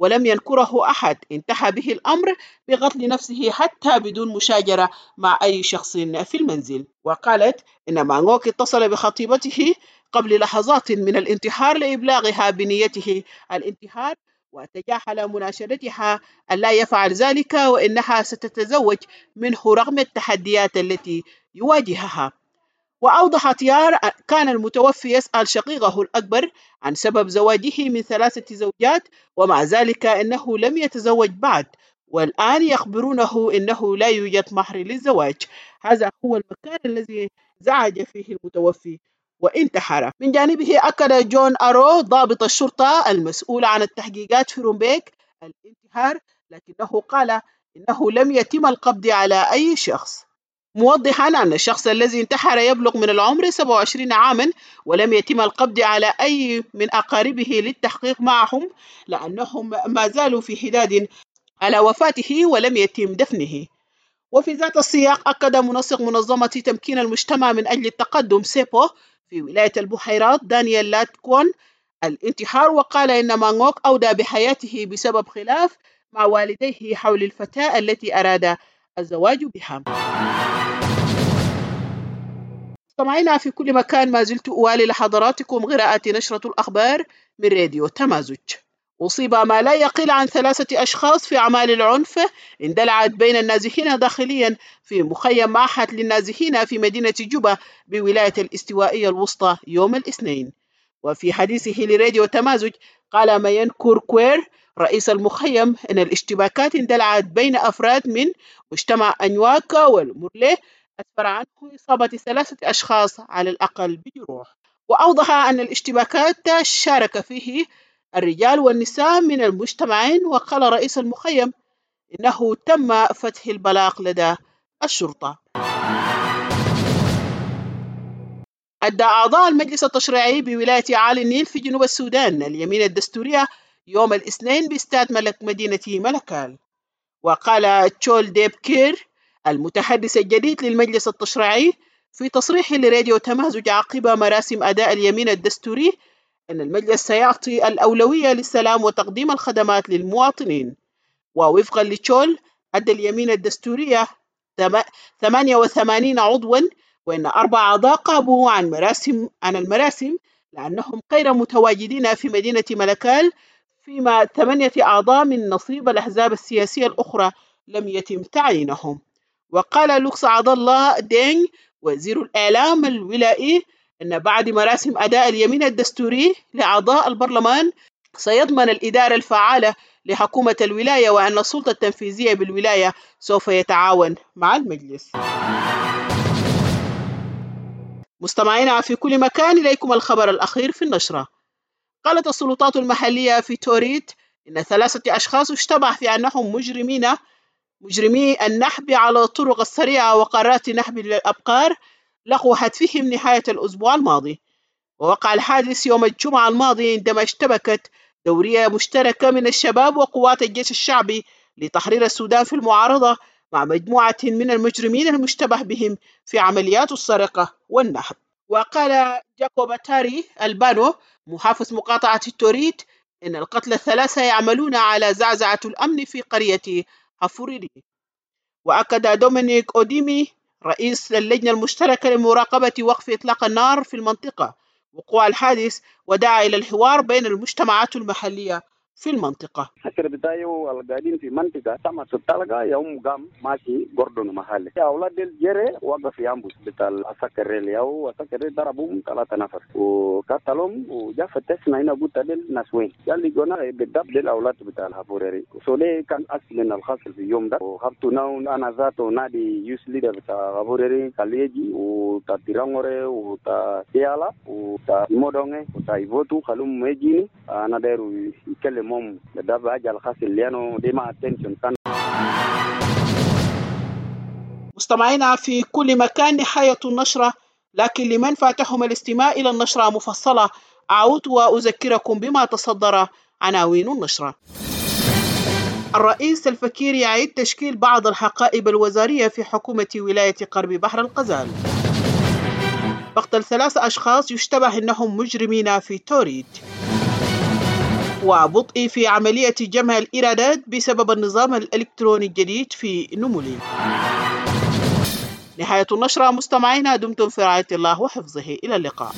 ولم ينكره أحد، انتهى به الأمر بقتل نفسه حتى بدون مشاجرة مع أي شخص في المنزل. وقالت إن مانغوك اتصل بخطيبته قبل لحظات من الانتحار لإبلاغها بنيته الانتحار، وتجاهل مناشدتها أن لا يفعل ذلك وإنها ستتزوج منه رغم التحديات التي يواجهها. وأوضحت يار كان المتوفي يسأل شقيقه الأكبر عن سبب زواجه من ثلاثة زوجات، ومع ذلك إنه لم يتزوج بعد، والآن يخبرونه إنه لا يوجد مهر للزواج. هذا هو المكان الذي زعج فيه المتوفي وانتحر. من جانبه أكد جون أرو ضابط الشرطة المسؤول عن التحقيقات في رومبيك الانتحار، لكنه قال إنه لم يتم القبض على أي شخص، موضحا أن الشخص الذي انتحر يبلغ من العمر سبعة وعشرين عاما، ولم يتم القبض على أي من أقاربه للتحقيق معهم لأنهم ما زالوا في حداد على وفاته ولم يتم دفنه. وفي ذات السياق أكد منسق منظمة تمكين المجتمع من أجل التقدم سيبو في ولاية البحيرات دانيال لاتكون الانتحار، وقال إن مانغوك أودى بحياته بسبب خلاف مع والديه حول الفتاة التي أراد الزواج بها. مستمعينا في كل مكان، ما زلت أوالي لحضراتكم قراءة نشرة الأخبار من راديو تمازج. أصيب ما لا يقل عن ثلاثة أشخاص في أعمال العنف اندلعت بين النازحين داخليا في مخيم معهد للنازحين في مدينة جوبا بولاية الاستوائية الوسطى يوم الاثنين. وفي حديثه لراديو تمازج قال ماين كوركوير رئيس المخيم أن الاشتباكات اندلعت بين أفراد من مجتمع أنيواكا والمورلي أسفر عنه إصابة ثلاثة أشخاص على الأقل بجروح. وأوضح أن الاشتباكات شارك فيه الرجال والنساء من المجتمعين، وقال رئيس المخيم إنه تم فتح البلاغ لدى الشرطة. أدى أعضاء المجلس التشريعي بولاية عالي النيل في جنوب السودان اليمين الدستورية يوم الاثنين باستاد ملك مدينة ملكال. وقال تشول ديب كير المتحدث الجديد للمجلس التشريعي في تصريح لراديو تمازج عقب مراسم أداء اليمين الدستوري أن المجلس سيعطي الأولوية للسلام وتقديم الخدمات للمواطنين. ووفقا لتشول أدى اليمين الدستورية ثمانية وثمانين عضوا، وإن أربع أعضاء قاموا عن مراسم عن المراسم لأنهم غير متواجدين في مدينة ملكال، فيما ثمانية أعضاء من نصيب الأحزاب السياسية الأخرى لم يتم تعيينهم. وقال لوكس عبد الله دينغ وزير الإعلام الولائي أن بعد مراسم أداء اليمين الدستوري لأعضاء البرلمان سيضمن الإدارة الفعالة لحكومة الولاية، وأن السلطة التنفيذية بالولاية سوف يتعاون مع المجلس. مستمعينا في كل مكان، إليكم الخبر الأخير في النشرة. قالت السلطات المحلية في توريت إن ثلاثة أشخاص اشتبه في أنهم مجرمين مجرمي النحب على الطرق السريعة وقارات نحب للأبقار لقوا هتفهم نهاية الأسبوع الماضي. ووقع الحادث يوم الجمعة الماضي عندما اشتبكت دورية مشتركة من الشباب وقوات الجيش الشعبي لتحرير السودان في المعارضة مع مجموعة من المجرمين المشتبه بهم في عمليات السرقة والنحب. وقال جاكوباتاري البانو محافظ مقاطعة التوريت إن القتلى الثلاثة يعملون على زعزعة الأمن في قرية هافوريري. وأكد دومينيك أوديمي رئيس اللجنة المشتركة لمراقبة وقف إطلاق النار في المنطقة وقوع الحادث، ودعا إلى الحوار بين المجتمعات المحلية في المنطقة. حسر بدايو القاعدين في منطقة تم ستلقى يوم قام ماشي جوردون محلي أولاد الجري وقف يامبوس بتاع العسكر اللي أو عسكر ضربهم ثلاثة نفر وقتلهم وجا فتشنا هنا قلت دل ناس وين قال لي قلنا بالضبط للأولاد بتاع الهافوريري. سولي كان أصل الخاص في اليوم ده وخبت ناون أنا ذاته نادي يوس ليدر بتاع الهافوريري كاليجي وتا تيرانغوري وتا ديالا وتا مودونغي وتا إيفوتو خلوم ميجيني أنا دايرو يتكلم مستمعينا في كل مكان، نهاية النشرة، لكن لمن فاتهم الاستماع إلى النشرة مفصلة أعود وأذكركم بما تصدر عناوين النشرة. الرئيس الفكير يعيد تشكيل بعض الحقائب الوزارية في حكومة ولاية غرب بحر الغزال. مقتل ثلاث أشخاص يشتبه أنهم مجرمين في توريد. وبطء في عملية جمع الإيرادات بسبب النظام الإلكتروني الجديد في نمولي. نهاية النشرة مستمعينا، دمتم في رعاية الله وحفظه، إلى اللقاء.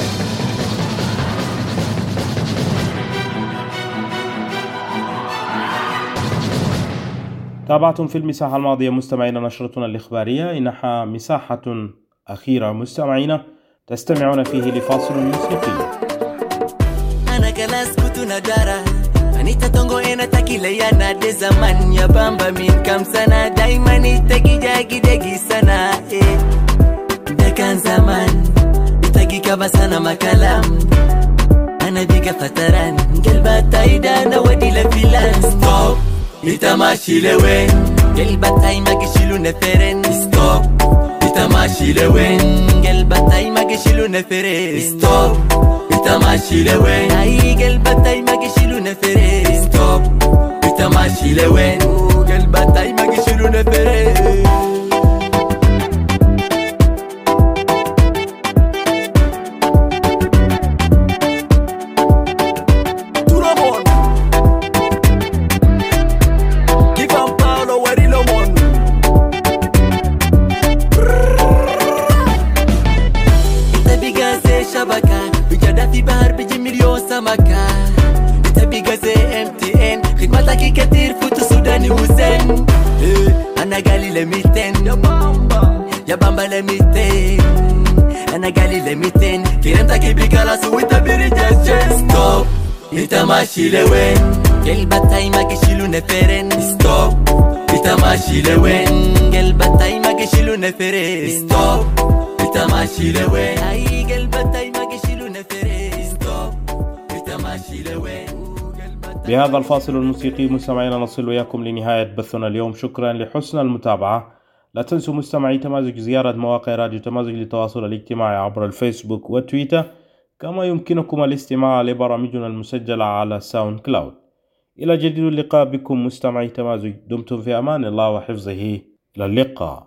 تابعتم في المساحة الماضية مستمعينا نشرتنا الإخبارية، إنها مساحة أخيرة مستمعينا تستمعون فيه لفاصل موسيقي. أنا كلاس كنت ندارة أنيتا تونغو إنا تاكيلا يا نادي زمان يا بامبا من كم سنة دايما نتاكي جاكي داكي سنة إيه ده كان زمان نتاكي كبسانا ما كلام أنا بيقى فتران قلبها تايدا أنا ودي لفلان. ستوب إتا ماشي لوين قلبها تاي ما قشيلو نفرن. ستوب إتا ماشي لوين قلبها تاي ما قشيلو نفرن. ستوب إتا ماشي لوين أي قلبها تاي ما قشيلو نفرن. ستوب إتا ماشي لوين قلبها تاي ما قشيلو نفرن. كتير فوتو سوداني وزين أنا قالي لميتين يا بامبا يا بامبا لميتين أنا قالي لميتين كلمتك بكلاس وإنت برجال. ستوب إنت ماشي لوين قلبك تاي ما قشيلو نفرن. ستوب إنت ماشي لوين قلبك تاي ما قشيلو نفرن. ستوب إنت ماشي لوين أي قلبك تاي ما قشيلو نفرن. ستوب إنت ماشي لوين. بهذا الفاصل الموسيقي مستمعينا نصل وياكم لنهاية بثنا اليوم. شكرا لحسن المتابعة. لا تنسوا مستمعي تمازج زيارة مواقع راديو تمازج للتواصل الاجتماعي عبر الفيسبوك وتويتر، كما يمكنكم الاستماع لبرامجنا المسجلة على ساوند كلاود. إلى جديد اللقاء بكم مستمعي تمازج، دمتم في أمان الله وحفظه، إلى اللقاء.